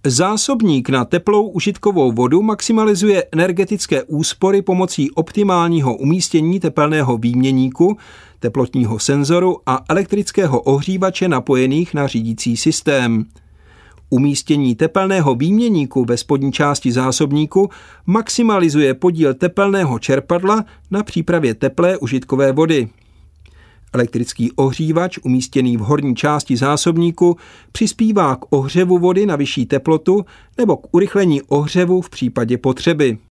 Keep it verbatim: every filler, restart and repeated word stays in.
Zásobník na teplou užitkovou vodu maximalizuje energetické úspory pomocí optimálního umístění tepelného výměníku, teplotního senzoru a elektrického ohřívače napojených na řídící systém. Umístění tepelného výměníku ve spodní části zásobníku maximalizuje podíl tepelného čerpadla na přípravě teplé užitkové vody. Elektrický ohřívač umístěný v horní části zásobníku přispívá k ohřevu vody na vyšší teplotu nebo k urychlení ohřevu v případě potřeby.